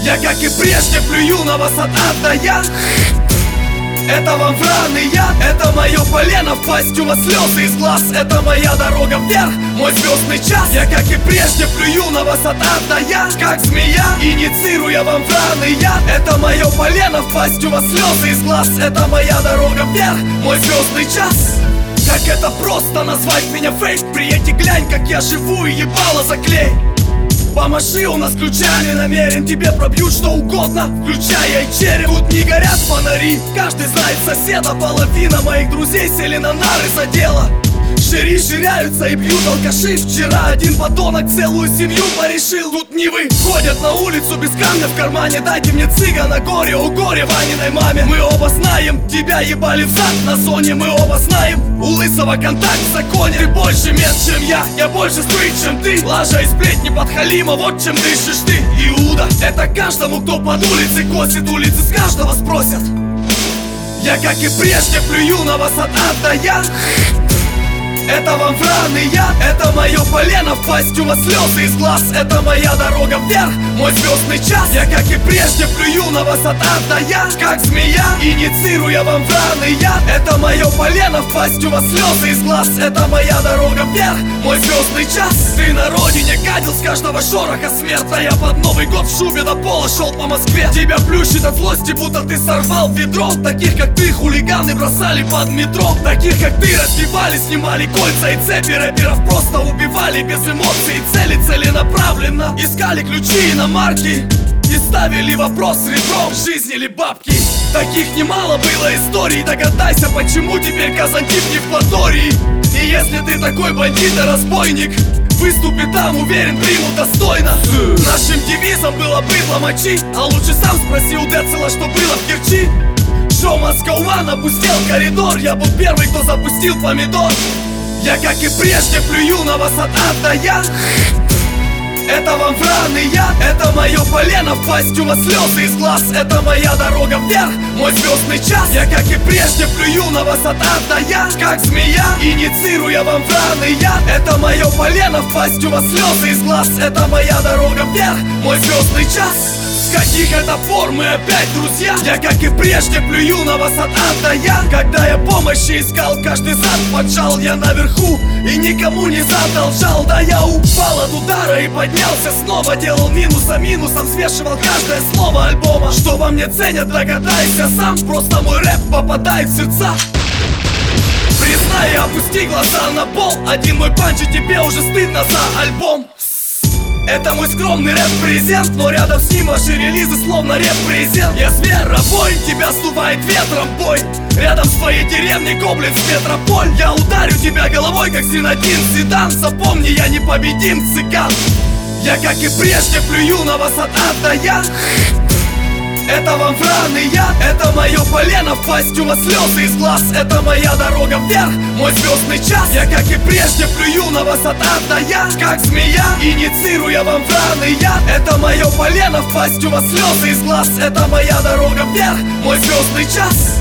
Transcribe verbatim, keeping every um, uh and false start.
Я, как и прежде, плюю на вас от А до Я. Это вам в раны я, это мое полено, в пасть у вас слезы из глаз. Это моя дорога вверх, мой звездный час. Я, как и прежде, плюю на вас от А до Я. Как змея, инициируя вам в раны я. Это мое полено, в пасть у вас слезы из глаз. Это моя дорога вверх, мой звездный час. Как это просто назвать меня фейк. Приедь и глянь, как я живу и ебало заклей. Помаши, у нас ключами намерен. Тебе пробьют что угодно, включая и череп. Тут не горят фонари, каждый знает соседа. Половина моих друзей сели на нары за дело. Шири ширяются и бьют алкаши. Вчера один подонок целую семью порешил. Тут не вы ходят на улицу без камня в кармане. Дайте мне цыгана, горе у горе Ваниной маме. Мы оба знаем, тебя ебали в зад на зоне. Мы оба знаем, у лысого контакт в законе. Ты больше мент, чем я, я больше стрит, чем ты. Лажа и сплетни подхалима, вот чем дышишь ты, Иуда. Это каждому, кто под улицей косит. Улицы с каждого спросят. Я, как и прежде, плюю на вас от А до Я. Это вам в раны я, это мое полено, в пасть у вас слезы из глаз. Это моя дорога вверх, мой звездный час. Я, как и прежде, плюю на вас от А до Я. Как змея, инициируя вам в раны я. Это мое полено, в пасть у вас слезы из глаз. Это моя дорога вверх, мой звездный час. Ты на родине гадил с каждого шороха смерть. А я под Новый год в шубе до пола шел по Москве. Тебя плющит от злости, будто ты сорвал ведро. Таких, как ты, хулиганы бросали под метро. Таких, как ты, разбивали, снимали кольца и цепи. Рэперов просто убивали без эмоций и цели целенаправленно. Искали ключи на марки и ставили вопрос с ребром: жизнь или бабки. Таких немало было историй. Догадайся, почему теперь Казантип не в Платории. И если ты такой бандит и разбойник, выступи там, уверен, примут достойно. Нашим девизом было быдло мочи. А лучше сам спроси у Децела, что было в Керчи. Шоу Москва One опустел коридор. Я был первый, кто запустил помидор. Я, как и прежде, плюю на вас от А до Я. Это вам в раны я, это мое полено, в пасть у вас слезы из глаз. Это моя дорога вверх, мой звездный час. Я, как и прежде, плюю на вас от А до Я. Как змея, инициируя вам в раны я. Это мое полено, в пасть у вас слезы из глаз. Это моя дорога вверх, мой звездный час. С каких это пор мы опять друзья? Я, как и прежде, плюю на вас от А до Я. Когда я помощи искал, каждый зад поджал. Я наверху и никому не задолжал. Да я упал от удара и поднялся снова. Делал минус за минусом, взвешивал каждое слово альбома. Что во мне ценят, догадайся сам. Просто мой рэп попадает в сердца. Признай, опусти глаза на пол. Один мой панч, и тебе уже стыдно за альбом. Это мой скромный рэп-презент, но рядом с ним ваши релизы словно рэп-презент. Я зверобой, тебя сдувает ветром бой. Рядом с твоей деревней гоблин с метрополь. Я ударю тебя головой, как Зинедин Зидан. Запомни, я непобедим, цыган. Я, как и прежде, плюю на вас от А до Я. Это вам в раны я, это мое полено, в пасть у вас слезы из глаз. Это моя дорога вверх, мой звездный час. Я, как и прежде, плюю на вас от А до Я. Как змея, инициируя вам в раны я. Это мое полено, в пасть у вас слезы из глаз. Это моя дорога вверх, мой звездный час.